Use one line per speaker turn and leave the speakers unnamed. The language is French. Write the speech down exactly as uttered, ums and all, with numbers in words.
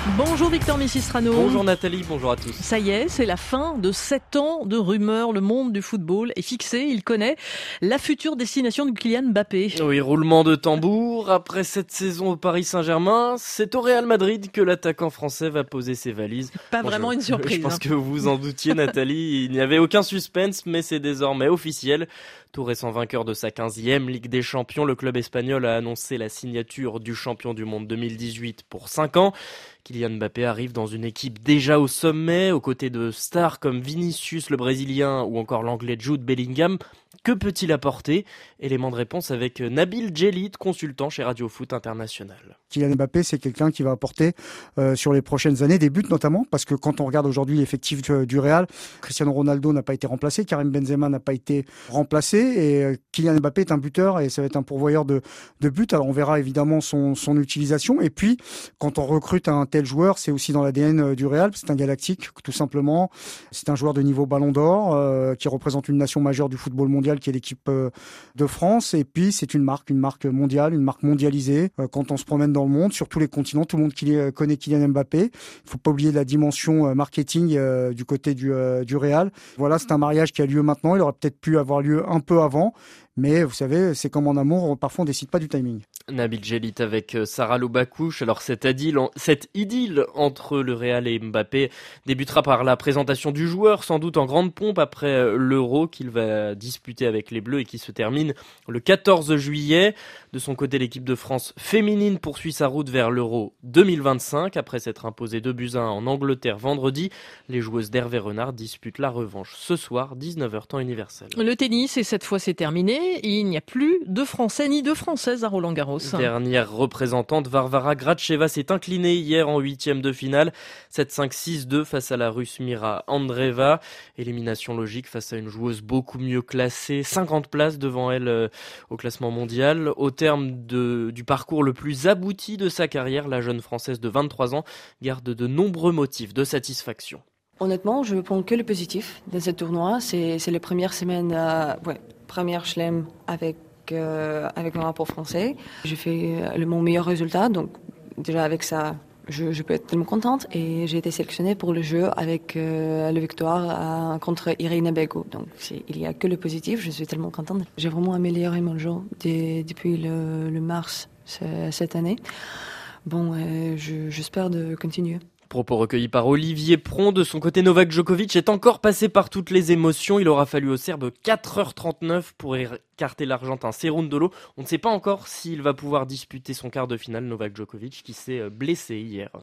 Bonjour Victor Missistrano.
Bonjour Nathalie, bonjour à tous.
Ça y est, c'est la fin de sept ans de rumeurs. Le monde du football est fixé. Il connaît la future destination de Kylian Mbappé.
Oui, roulement de tambour. Après cette saison au Paris Saint-Germain, c'est au Real Madrid que l'attaquant français va poser ses valises.
Pas
Bon,
vraiment
je,
une surprise.
Je pense
hein.
que vous vous en doutiez Nathalie, il n'y avait aucun suspense, mais c'est désormais officiel. Tout récent vainqueur de sa quinzième Ligue des Champions, le club espagnol a annoncé la signature du champion du monde deux mille dix-huit pour cinq ans. Kylian Mbappé arrive dans une équipe déjà au sommet, aux côtés de stars comme Vinicius le Brésilien ou encore l'Anglais Jude Bellingham. Que peut-il apporter ? Élément de réponse avec Nabil Djellit, consultant chez Radio Foot International.
Kylian Mbappé, c'est quelqu'un qui va apporter euh, sur les prochaines années des buts notamment, parce que quand on regarde aujourd'hui l'effectif du, du Real, Cristiano Ronaldo n'a pas été remplacé, Karim Benzema n'a pas été remplacé, et euh, Kylian Mbappé est un buteur et ça va être un pourvoyeur de, de buts. Alors on verra évidemment son, son utilisation. Et puis quand on recrute un tel joueur, c'est aussi dans l'A D N du Real. C'est un galactique, tout simplement. C'est un joueur de niveau Ballon d'Or euh, qui représente une nation majeure du football mondial, qui est l'équipe euh, de France. Et puis c'est une marque, une marque mondiale, une marque mondialisée. Euh, quand on se promène dans le monde, sur tous les continents, tout le monde qui connaît Kylian Mbappé. Il faut pas oublier la dimension marketing euh, du côté du, euh, du Real. Voilà, c'est un mariage qui a lieu maintenant. Il aurait peut-être pu avoir lieu un peu avant. Mais vous savez, c'est comme en amour, parfois on décide pas du timing.
Nabil Djellit avec Sarah Loubakouche. Alors cette idylle, cette idylle entre le Real et Mbappé débutera par la présentation du joueur, sans doute en grande pompe après l'Euro qu'il va disputer avec les Bleus et qui se termine le quatorze juillet. De son côté, l'équipe de France féminine poursuit sa route vers l'Euro deux mille vingt-cinq. Après s'être imposée deux buts à un en Angleterre vendredi, les joueuses d'Hervé Renard disputent la revanche ce soir, dix-neuf heures temps universel.
Le tennis, et cette fois c'est terminé. Il n'y a plus de Français ni de Françaises à Roland-Garros.
Dernière représentante, Varvara Gracheva s'est inclinée hier en huitième de finale, sept cinq six deux face à la Russe Mira Andreeva. Élimination logique face à une joueuse beaucoup mieux classée, cinquante places devant elle euh, au classement mondial. Au terme de, du parcours le plus abouti de sa carrière, la jeune Française de vingt-trois ans garde de nombreux motifs de satisfaction.
Honnêtement, je ne prends que le positif dans ce tournoi. C'est, c'est les premières semaines, euh, ouais, première chelem avec, euh, avec mon rapport français. J'ai fait le, mon meilleur résultat, donc déjà avec ça, je, je peux être tellement contente. Et j'ai été sélectionnée pour le jeu avec euh, la victoire à, contre Irina Bego. Donc c'est, il n'y a que le positif, je suis tellement contente. J'ai vraiment amélioré mon jeu dès, depuis le, le mars cette année. Bon, euh, je, j'espère de continuer.
Propos recueillis par Olivier Pron. De son côté, Novak Djokovic est encore passé par toutes les émotions. Il aura fallu au Serbe quatre heures trente-neuf pour écarter l'Argentin Cerundolo. On ne sait pas encore s'il va pouvoir disputer son quart de finale, Novak Djokovic, qui s'est blessé hier.